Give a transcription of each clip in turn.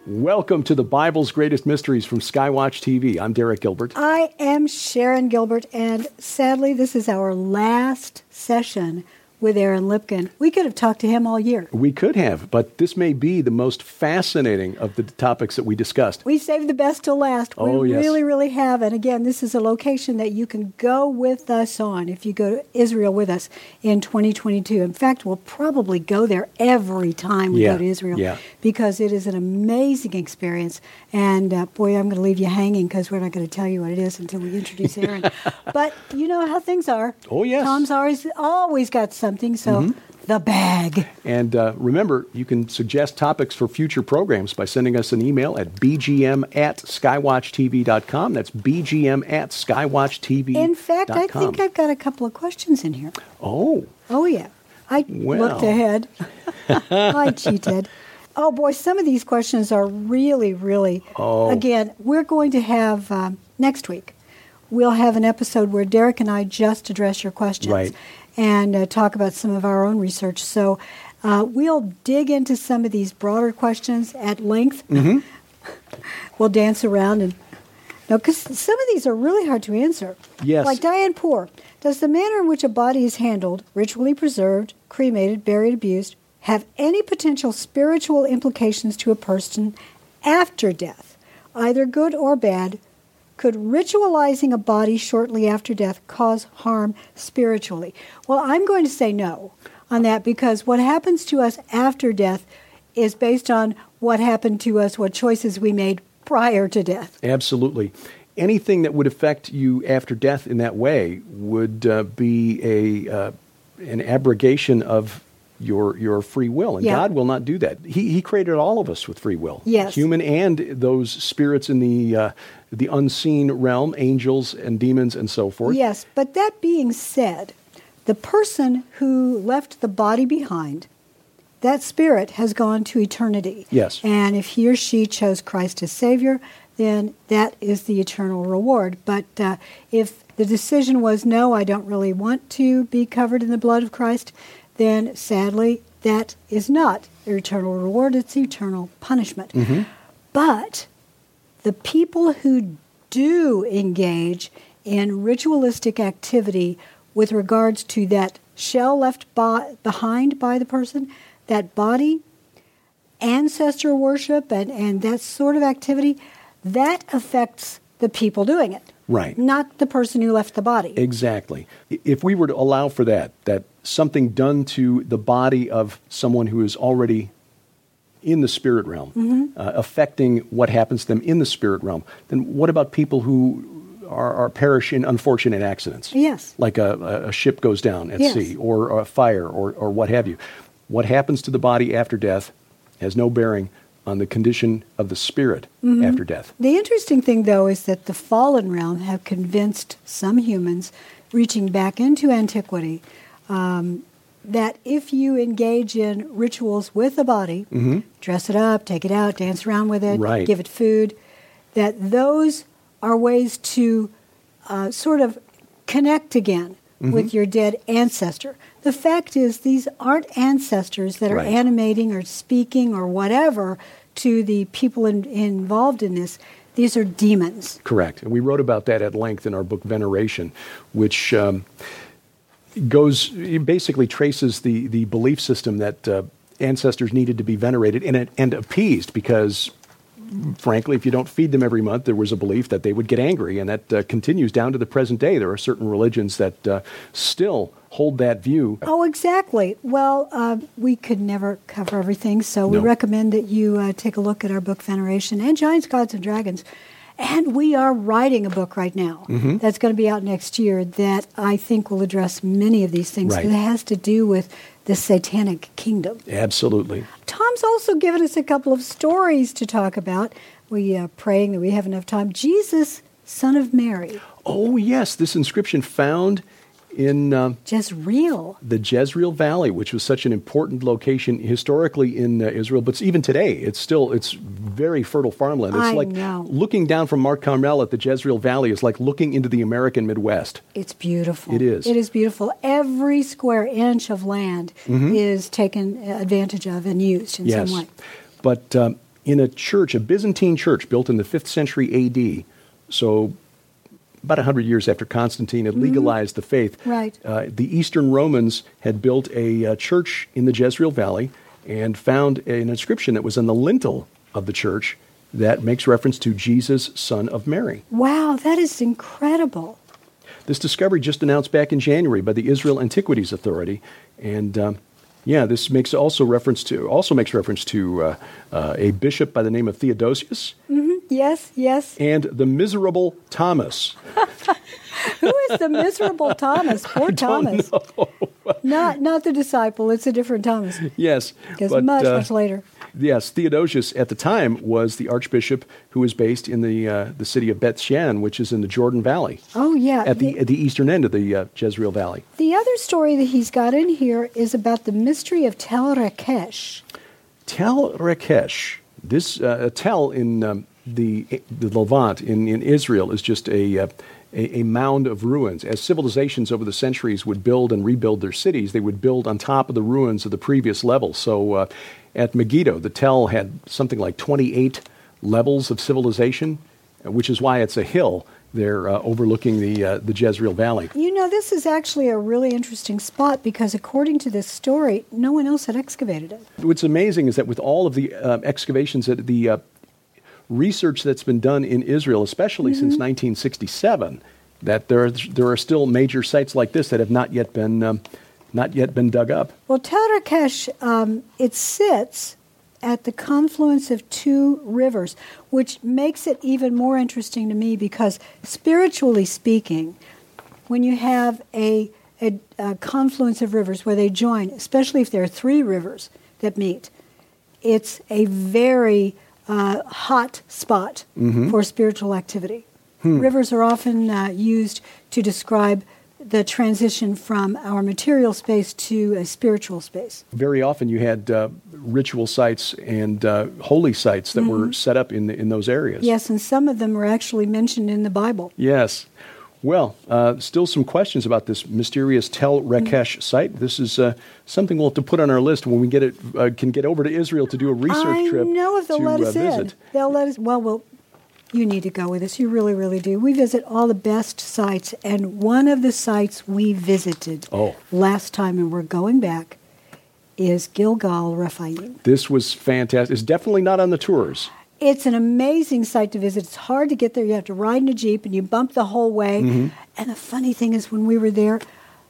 Welcome to the Bible's Greatest Mysteries from Skywatch TV. I'm Derek Gilbert. I am Sharon Gilbert, and sadly, this is our last session with Aaron Lipkin. We could have talked to him all year. We could have, but this may be the most fascinating of the topics that we discussed. We saved the best till last. We really, really have. And again, this is a location that you can go with us on if you go to Israel with us in 2022. In fact, we'll probably go there every time we go to Israel because it is an amazing experience. And boy, I'm going to leave you hanging because we're not going to tell you what it is until we introduce Aaron. But you know how things are. Oh, yes. Tom's always got something, so the bag. And remember, you can suggest topics for future programs by sending us an email at bgm@skywatchtv.com. That's bgm@skywatchtv.com. In fact, I think I've got a couple of questions in here. Oh, yeah. I looked ahead. I cheated. Oh, boy, some of these questions are really, really... Again, we're going to have, next week, we'll have an episode where Derek and I just address your questions. Right. And talk about some of our own research. So we'll dig into some of these broader questions at length. We'll dance around and... because some of these are really hard to answer. Yes. Like Diane Poor. Does the manner in which a body is handled, ritually preserved, cremated, buried, abused, have any potential spiritual implications to a person after death, either good or bad? Could ritualizing a body shortly after death cause harm spiritually? Well, I'm going to say no on that because what happens to us after death is based on what happened to us, what choices we made prior to death. Absolutely. Anything that would affect you after death in that way would be an abrogation of your free will, and God will not do that. He created all of us with free will, human and those spirits in the unseen realm, angels and demons and so forth. Yes, but that being said, the person who left the body behind, that spirit has gone to eternity. Yes. And if he or she chose Christ as Savior, then that is the eternal reward. But if the decision was, no, I don't really want to be covered in the blood of Christ, then sadly, that is not eternal reward, it's eternal punishment. But the people who do engage in ritualistic activity with regards to that shell left behind by the person, that body, ancestor worship, and that sort of activity, that affects the people doing it. Right. Not the person who left the body. Exactly. If we were to allow for that something done to the body of someone who is already in the spirit realm, affecting what happens to them in the spirit realm, then what about people who are perish in unfortunate accidents? Yes. Like a ship goes down at sea, or a fire, or what have you. What happens to the body after death has no bearing on the condition of the spirit after death. The interesting thing, though, is that the fallen realm have convinced some humans, reaching back into antiquity, that if you engage in rituals with the body, dress it up, take it out, dance around with it, give it food, that those are ways to sort of connect again with your dead ancestor. The fact is, these aren't ancestors that are animating or speaking or whatever to the people involved in this. These are demons. Correct. And we wrote about that at length in our book Veneration, which basically traces the belief system that ancestors needed to be venerated and appeased because, frankly, if you don't feed them every month, there was a belief that they would get angry, and that continues down to the present day. There are certain religions that still hold that view. Oh, exactly. Well, we could never cover everything, so we recommend that you take a look at our book Veneration and Giants, Gods, and Dragons. And we are writing a book right now that's going to be out next year that I think will address many of these things. It has to do with the satanic kingdom. Absolutely. Tom's also given us a couple of stories to talk about. We are praying that we have enough time. Jesus, son of Mary. Oh, yes. This inscription found in Jezreel. The Jezreel Valley, which was such an important location historically in Israel, but even today, it's very fertile farmland. It's looking down from Mount Carmel at the Jezreel Valley is like looking into the American Midwest. It's beautiful. It is. It is beautiful. Every square inch of land is taken advantage of and used in some way. But in a church, a Byzantine church built in the 5th century A.D., so about 100 years after Constantine had legalized the faith. Right. The Eastern Romans had built a church in the Jezreel Valley and found an inscription that was on the lintel of the church that makes reference to Jesus, son of Mary. Wow, that is incredible. This discovery just announced back in January by the Israel Antiquities Authority, and this makes reference to a bishop by the name of Theodosius. Mm-hmm. Yes. And the miserable Thomas. Who is the miserable Thomas? Poor Thomas. Not the disciple. It's a different Thomas. Yes, because much later. Yes, Theodosius at the time was the archbishop who was based in the city of Beth Shean, which is in the Jordan Valley. Oh, yeah. At the eastern end of the Jezreel Valley. The other story that he's got in here is about the mystery of Tel Rekesh. Tel Rekesh. This Tel in the Levant in Israel is just a mound of ruins. As civilizations over the centuries would build and rebuild their cities, they would build on top of the ruins of the previous level. So at Megiddo, the Tel had something like 28 levels of civilization, which is why it's a hill there overlooking the Jezreel Valley. You know, this is actually a really interesting spot because according to this story, no one else had excavated it. What's amazing is that with all of the excavations, that the research that's been done in Israel, especially since 1967, that there are still major sites like this that have not yet been dug up. Well, Tel Rekesh, it sits at the confluence of two rivers, which makes it even more interesting to me because spiritually speaking, when you have a confluence of rivers where they join, especially if there are three rivers that meet, it's a very hot spot for spiritual activity. Rivers are often used to describe the transition from our material space to a spiritual space. Very often you had ritual sites and holy sites that were set up in those areas. Yes, and some of them are actually mentioned in the Bible. Yes. Well, still some questions about this mysterious Tel Rekesh site. This is something we'll have to put on our list when we can get over to Israel to do a research trip. I know if they'll let us in. They'll let us. Well, you need to go with us. You really, really do. We visit all the best sites, and one of the sites we visited last time, and we're going back, is Gilgal Rephaim. This was fantastic. It's definitely not on the tours. It's an amazing site to visit. It's hard to get there. You have to ride in a Jeep, and you bump the whole way. And the funny thing is, when we were there,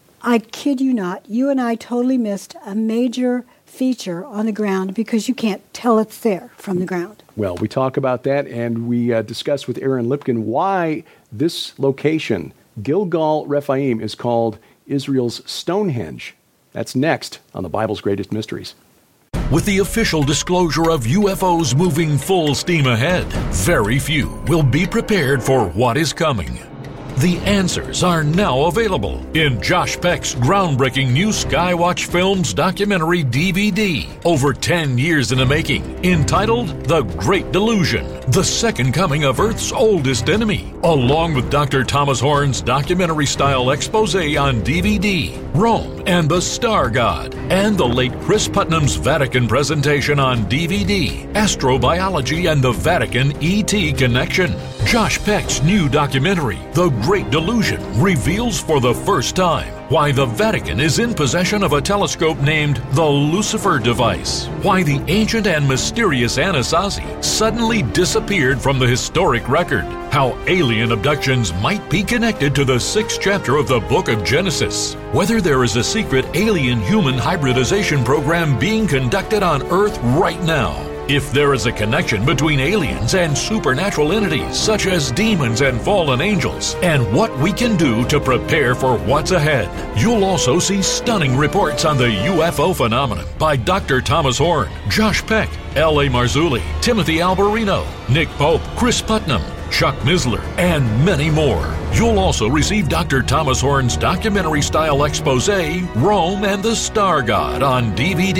I kid you not, you and I totally missed a major feature on the ground because you can't tell it's there from the ground. Well, we talk about that, and we discuss with Aaron Lipkin why this location, Gilgal Rephaim, is called Israel's Stonehenge. That's next on the Bible's Greatest Mysteries. With the official disclosure of UFOs moving full steam ahead, very few will be prepared for what is coming. The answers are now available in Josh Peck's groundbreaking new Skywatch Films documentary DVD, over 10 years in the making, entitled The Great Delusion, the second coming of Earth's oldest enemy, along with Dr. Thomas Horn's documentary-style expose on DVD, Rome and the Star God, and the late Chris Putnam's Vatican presentation on DVD, Astrobiology and the Vatican ET Connection. Josh Peck's new documentary, The Great Delusion, reveals for the first time why the Vatican is in possession of a telescope named the Lucifer device, why the ancient and mysterious Anasazi suddenly disappeared from the historic record, how alien abductions might be connected to the 6th chapter of the book of Genesis, whether there is a secret alien-human hybridization program being conducted on Earth right now, if there is a connection between aliens and supernatural entities such as demons and fallen angels, and what we can do to prepare for what's ahead. You'll also see stunning reports on the UFO phenomenon by Dr. Thomas Horn, Josh Peck, L.A. Marzulli, Timothy Alberino, Nick Pope, Chris Putnam, Chuck Misler, and many more. You'll also receive Dr. Thomas Horn's documentary-style expose, Rome and the Star God, on DVD.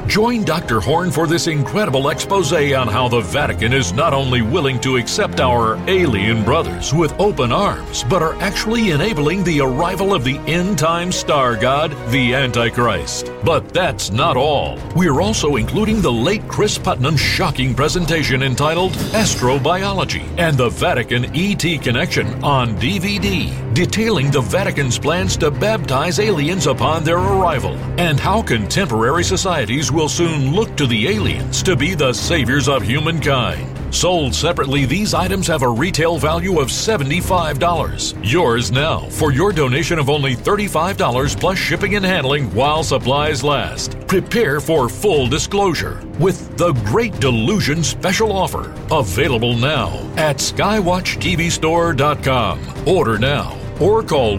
Join Dr. Horn for this incredible expose on how the Vatican is not only willing to accept our alien brothers with open arms, but are actually enabling the arrival of the end-time star god, the Antichrist. But that's not all. We're also including the late Chris Putnam's shocking presentation entitled Astrobiology and the Vatican ET Connection on DVD, detailing the Vatican's plans to baptize aliens upon their arrival and how contemporary societies will soon look to the aliens to be the saviors of humankind. Sold separately, these items have a retail value of $75. Yours now for your donation of only $35 plus shipping and handling while supplies last. Prepare for full disclosure with the Great Delusion special offer. Available now at skywatchtvstore.com. Order now or call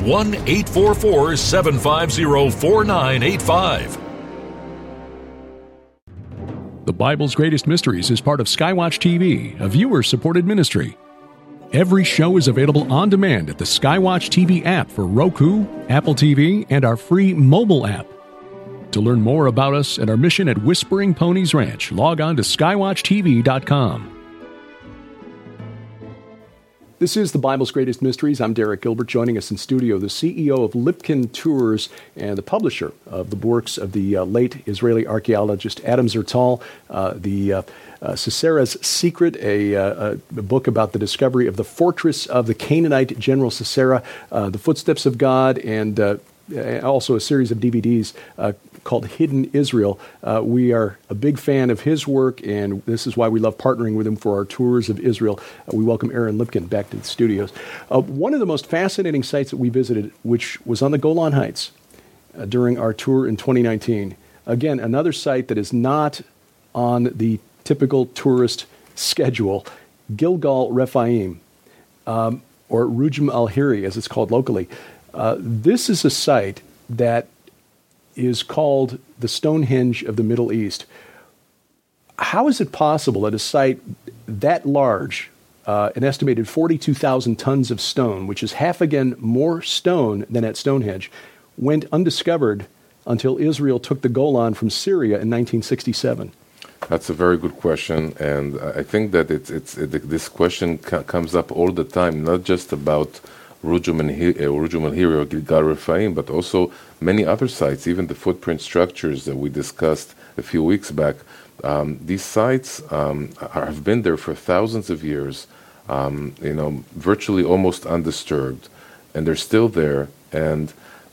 1-844-750-4985. The Bible's Greatest Mysteries is part of Skywatch TV, a viewer-supported ministry. Every show is available on demand at the Skywatch TV app for Roku, Apple TV, and our free mobile app. To learn more about us and our mission at Whispering Ponies Ranch, log on to skywatchtv.com. This is the Bible's Greatest Mysteries. I'm Derek Gilbert. Joining us in studio, the CEO of Lipkin Tours and the publisher of the works of the late Israeli archaeologist Adam Zertal, Sisera's Secret, a book about the discovery of the fortress of the Canaanite general Sisera, The Footsteps of God, and also a series of DVDs called Hidden Israel. We are a big fan of his work, and this is why we love partnering with him for our tours of Israel. We welcome Aaron Lipkin back to the studios. One of the most fascinating sites that we visited, which was on the Golan Heights during our tour in 2019. Again, another site that is not on the typical tourist schedule, Gilgal Rephaim, or Rujim al-Hiri, as it's called locally. This is a site that is called the Stonehenge of the Middle East. How is it possible that a site that large, an estimated 42,000 tons of stone, which is half again more stone than at Stonehenge, went undiscovered until Israel took the Golan from Syria in 1967? That's a very good question, and I think that this question comes up all the time, not just about Rujim al-Hiri or Gilgal Rephaim, but also many other sites, even the footprint structures that we discussed a few weeks back. These sites have been there for thousands of years, virtually almost undisturbed, and they're still there. And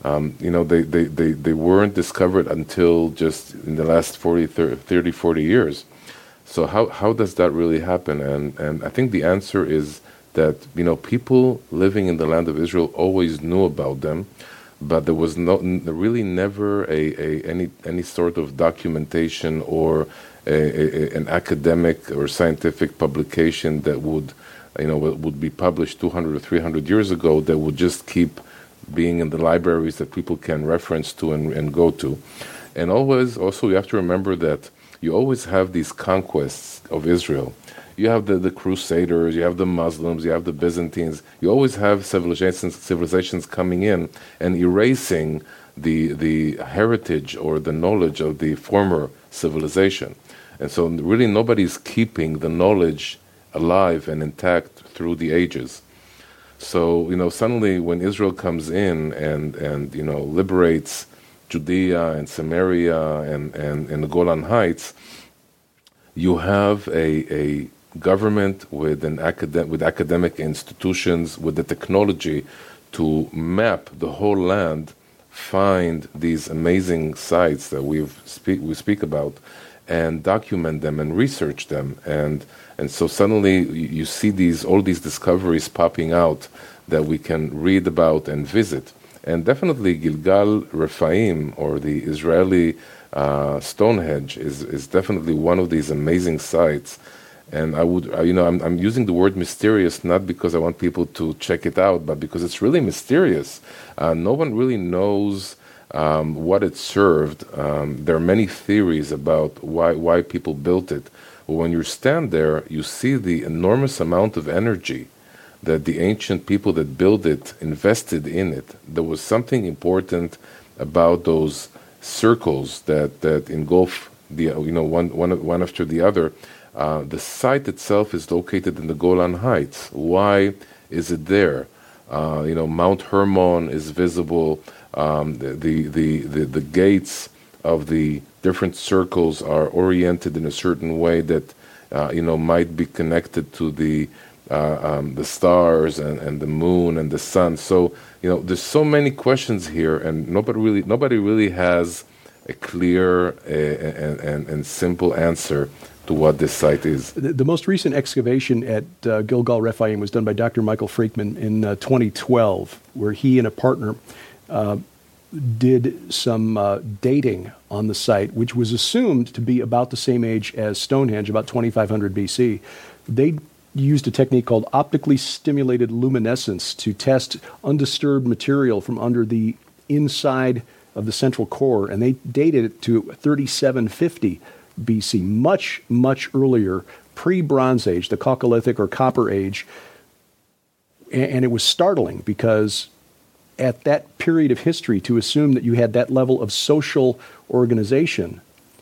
they weren't discovered until just in the last 30, 40 years. So how does that really happen? And I think the answer is that people living in the land of Israel always knew about them, but there was really never any sort of documentation or an academic or scientific publication that would be published 200 or 300 years ago that would just keep being in the libraries that people can reference to and go to. And also you have to remember that you always have these conquests of Israel. You have the Crusaders, you have the Muslims, you have the Byzantines. You always have civilizations coming in and erasing the heritage or the knowledge of the former civilization. And so really nobody's keeping the knowledge alive and intact through the ages. So, suddenly when Israel comes in and liberates Judea and Samaria and the Golan Heights, you have a government with academic institutions, with the technology to map the whole land, find these amazing sites that we speak about, and document them and research them, and so suddenly you see all these discoveries popping out that we can read about and visit. And definitely Gilgal Rephaim, or the Israeli Stonehenge, is definitely one of these amazing sites. And I'm using the word mysterious not because I want people to check it out, but because it's really mysterious. No one really knows what it served. There are many theories about why people built it. But when you stand there, you see the enormous amount of energy that the ancient people that built it invested in it. There was something important about those circles that engulf one after the other. The site itself is located in the Golan Heights. Why is it there? Mount Hermon is visible. The gates of the different circles are oriented in a certain way that might be connected to the stars and the moon and the sun. So there's so many questions here, and nobody really has a clear and simple answer to what this site is. The most recent excavation at Gilgal Rephaim was done by Dr. Michael Freakman in 2012, where he and a partner did some dating on the site, which was assumed to be about the same age as Stonehenge, about 2500 BC. They used a technique called optically stimulated luminescence to test undisturbed material from under the inside of the central core, and they dated it to 3750 BC, much, much earlier, pre-Bronze Age, the Chalcolithic or Copper Age. And it was startling because at that period of history, to assume that you had that level of social organization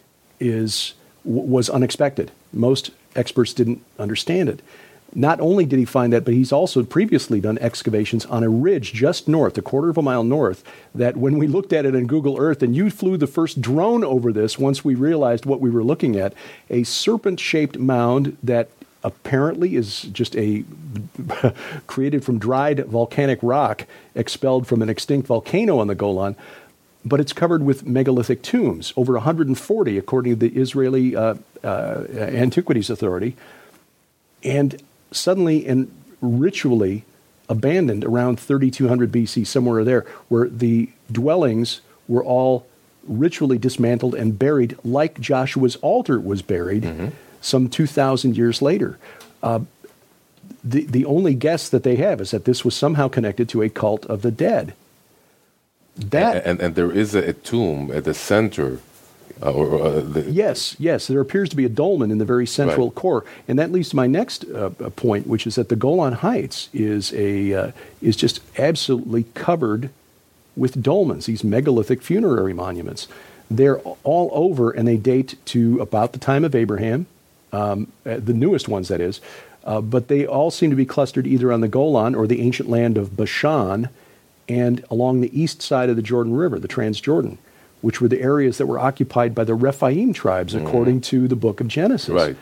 was unexpected. Most experts didn't understand it. Not only did he find that, but he's also previously done excavations on a ridge just north, a quarter of a mile north, that when we looked at it in Google Earth, and you flew the first drone over this once we realized what we were looking at, a serpent-shaped mound that apparently is just created from dried volcanic rock expelled from an extinct volcano on the Golan, but it's covered with megalithic tombs, over 140 according to the Israeli Antiquities Authority, and suddenly and ritually abandoned around 3200 BC, somewhere there, where the dwellings were all ritually dismantled and buried like Joshua's altar was buried some 2,000 years later. The only guess that they have is that this was somehow connected to a cult of the dead. And there is a tomb at the center. Yes, there appears to be a dolmen in the very central core, and that leads to my next point, which is that the Golan Heights is just absolutely covered with dolmens, these megalithic funerary monuments. They're all over, and they date to about the time of Abraham, the newest ones, that is, but they all seem to be clustered either on the Golan or the ancient land of Bashan, and along the east side of the Jordan River, the Transjordan, which were the areas that were occupied by the Rephaim tribes, according to the book of Genesis. Right.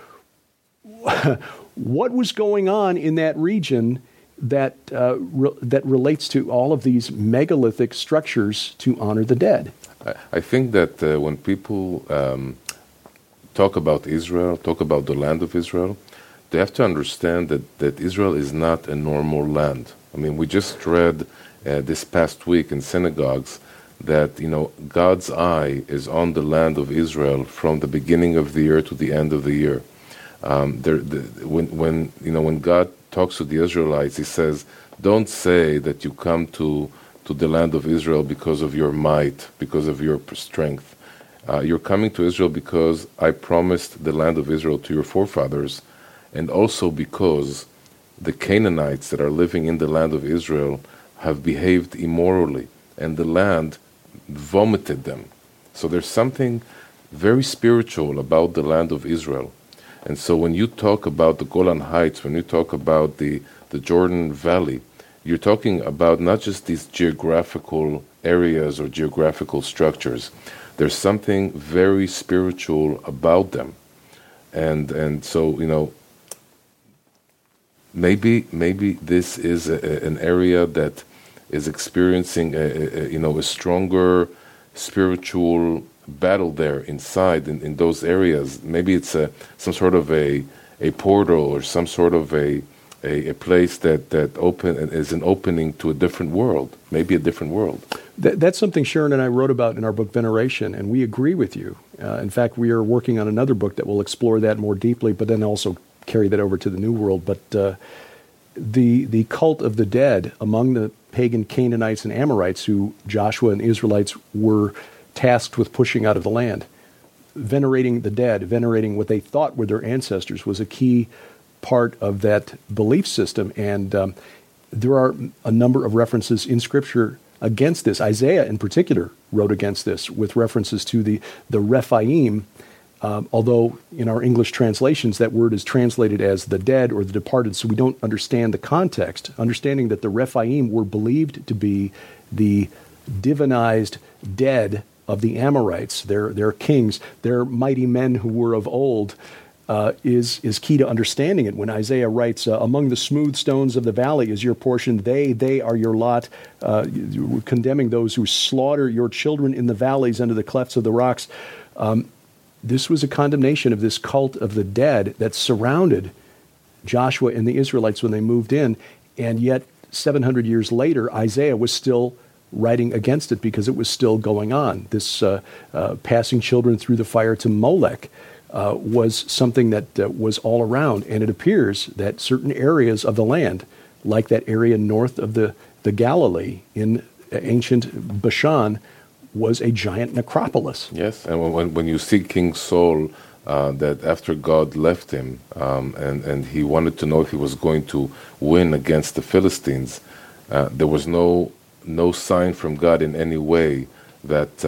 What was going on in that region that relates to all of these megalithic structures to honor the dead? I think that when people talk about Israel, talk about the land of Israel, they have to understand that Israel is not a normal land. I mean, we just read this past week in synagogues that God's eye is on the land of Israel from the beginning of the year to the end of the year. When God talks to the Israelites, He says, "Don't say that you come to the land of Israel because of your might, because of your strength. You're coming to Israel because I promised the land of Israel to your forefathers, and also because the Canaanites that are living in the land of Israel have behaved immorally, and the land vomited them." So there's something very spiritual about the land of Israel. And so when you talk about the Golan Heights, when you talk about the Jordan Valley, you're talking about not just these geographical areas or geographical structures. There's something very spiritual about them. And so, maybe this is an area that is experiencing a stronger spiritual battle there inside in those areas. Maybe it's some sort of a portal or some sort of a place that is an opening to a different world, maybe a different world. That's something Sharon and I wrote about in our book Veneration, and we agree with you. In fact, we are working on another book that will explore that more deeply, but then also carry that over to the New World. But the cult of the dead among the pagan Canaanites and Amorites, who Joshua and the Israelites were tasked with pushing out of the land, venerating the dead, venerating what they thought were their ancestors, was a key part of that belief system. And there are a number of references in Scripture against this. Isaiah, in particular, wrote against this with references to the Rephaim Although in our English translations, that word is translated as the dead or the departed, so we don't understand the context. Understanding that the Rephaim were believed to be the divinized dead of the Amorites, their kings, their mighty men who were of old, is key to understanding it. When Isaiah writes, among the smooth stones of the valley is your portion, they are your lot, condemning those who slaughter your children in the valleys under the clefts of the rocks. This was a condemnation of this cult of the dead that surrounded Joshua and the Israelites when they moved in, and yet 700 years later, Isaiah was still writing against it because it was still going on. This passing children through the fire to Molech was something that was all around, and it appears that certain areas of the land, like that area north of the Galilee in ancient Bashan, was a giant necropolis. Yes, and when you see King Saul, that after God left him, and he wanted to know if he was going to win against the Philistines, there was no sign from God in any way that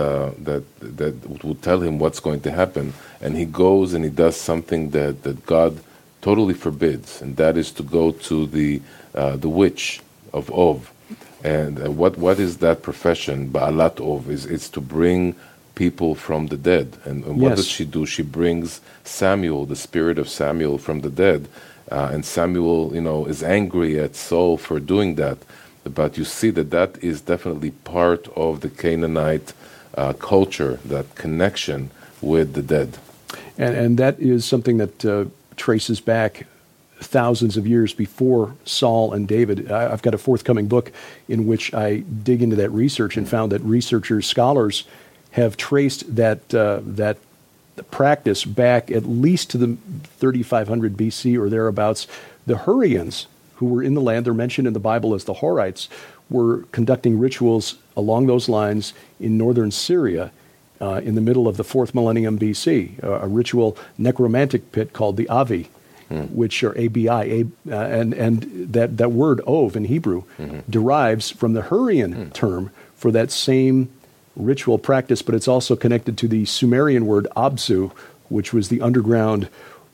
would tell him what's going to happen, and he goes and he does something that God totally forbids, and that is to go to the witch of Ov. And what is that profession? Ba'alat Ov is to bring people from the dead. And what does she do? She brings Samuel, the spirit of Samuel, from the dead. And Samuel, is angry at Saul for doing that. But you see that is definitely part of the Canaanite culture, that connection with the dead. And that is something that traces back thousands of years before Saul and David. I've got a forthcoming book in which I dig into that research and found that researchers, scholars, have traced that practice back at least to the 3500 BC or thereabouts. The Hurrians, who were in the land, they're mentioned in the Bible as the Horites, were conducting rituals along those lines in northern Syria in the middle of the 4th millennium BC, a ritual necromantic pit called the Avi, which are ABI, and that word Ov in Hebrew derives from the Hurrian term for that same ritual practice, but it's also connected to the Sumerian word Abzu, which was the underground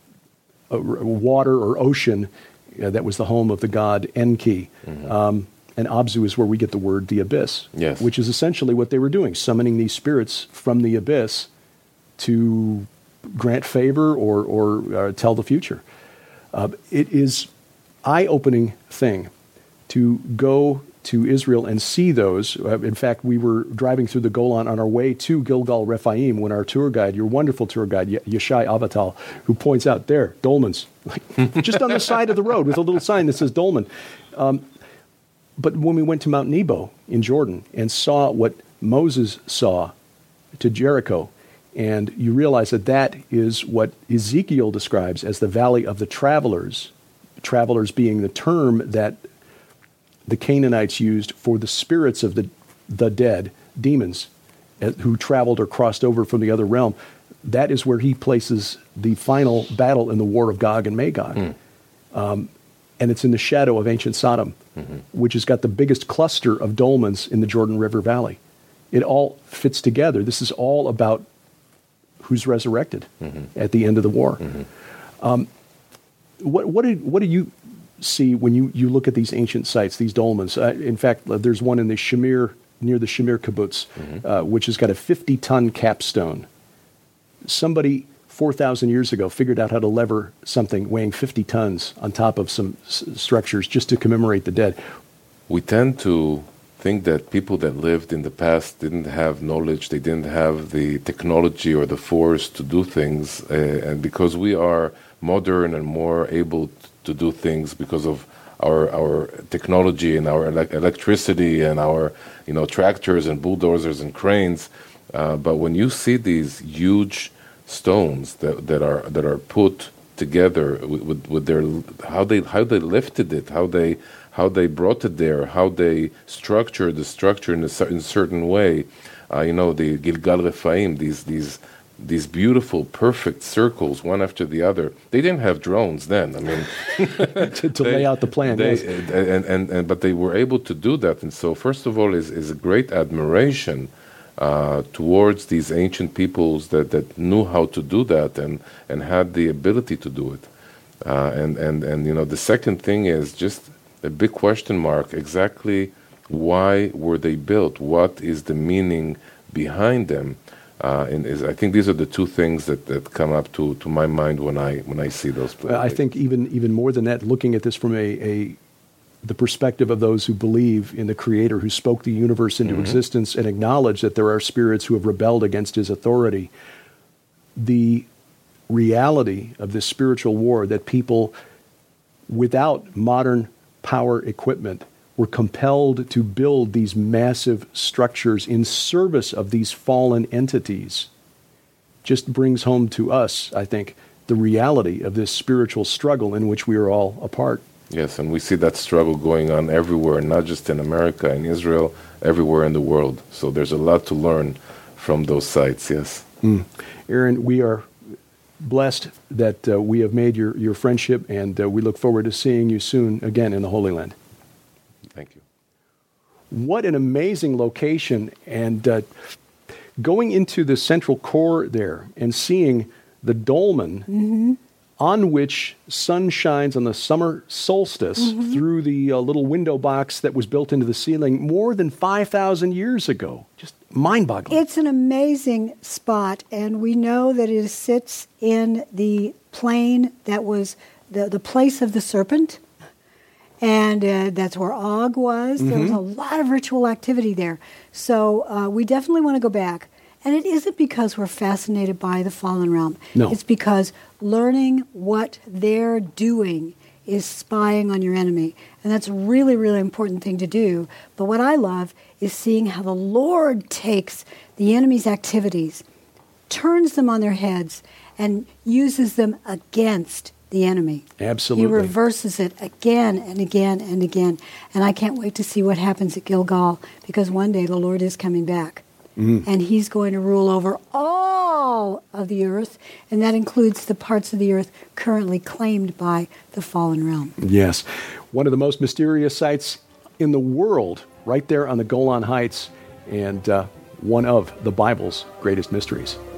water or ocean that was the home of the god Enki. And Abzu is where we get the word the abyss, which is essentially what they were doing, summoning these spirits from the abyss to grant favor or tell the future. It is eye-opening thing to go to Israel and see those. In fact, we were driving through the Golan on our way to Gilgal Rephaim when our tour guide, your wonderful tour guide, Yeshai Avatal, who points out there, Dolmens, just on the side of the road with a little sign that says Dolmen. But when we went to Mount Nebo in Jordan and saw what Moses saw to Jericho, and you realize that is what Ezekiel describes as the valley of the travelers being the term that the Canaanites used for the spirits of the dead, demons, who traveled or crossed over from the other realm. That is where he places the final battle in the war of Gog and Magog. And it's in the shadow of ancient Sodom, which has got the biggest cluster of dolmens in the Jordan River Valley. It all fits together. This is all about who's resurrected at the end of the war. What do you see when you look at these ancient sites, these dolmens? In fact, there's one in the Shamir, near the Shamir kibbutz, which has got a 50-ton capstone. Somebody 4,000 years ago figured out how to lever something weighing 50 tons on top of some structures just to commemorate the dead. We tend to think that people that lived in the past didn't have knowledge, they didn't have the technology or the force to do things, and because we are modern and more able to do things because of our technology and our electricity and our tractors and bulldozers and cranes, but when you see these huge stones that are put together with their how they lifted it, how they brought it there, how they structured the structure in a certain way, the Gilgal Rephaim, these beautiful, perfect circles, one after the other. They didn't have drones then. I mean, to lay out the plan. But they were able to do that. And so, first of all, is a great admiration towards these ancient peoples that knew how to do that and had the ability to do it. And you know, the second thing is just a big question mark. Exactly why were they built? What is the meaning behind them? I think these are the two things that come up to my mind when I see those places. I think even more than that, looking at this from the perspective of those who believe in the Creator who spoke the universe into existence and acknowledge that there are spirits who have rebelled against His authority, the reality of this spiritual war that people without modern power equipment were compelled to build these massive structures in service of these fallen entities just brings home to us, I think, the reality of this spiritual struggle in which we are all a part. Yes, and we see that struggle going on everywhere, not just in America, in Israel, everywhere in the world. So there's a lot to learn from those sites, yes. Aaron, we are blessed that we have made your friendship, and we look forward to seeing you soon again in the Holy Land. Thank you. What an amazing location, and going into the central core there and seeing the dolmen on which sun shines on the summer solstice through the little window box that was built into the ceiling more than 5,000 years ago. Just mind-boggling. It's an amazing spot, and we know that it sits in the plain that was the place of the serpent, and that's where Og was. There was a lot of ritual activity there. So we definitely want to go back. And it isn't because we're fascinated by the fallen realm. No. It's because learning what they're doing is spying on your enemy. And that's a really, really important thing to do. But what I love is seeing how the Lord takes the enemy's activities, turns them on their heads, and uses them against the enemy. Absolutely. He reverses it again and again and again. And I can't wait to see what happens at Gilgal, because one day the Lord is coming back. And He's going to rule over all of the earth, and that includes the parts of the earth currently claimed by the fallen realm. Yes. One of the most mysterious sites in the world, right there on the Golan Heights, and one of the Bible's greatest mysteries.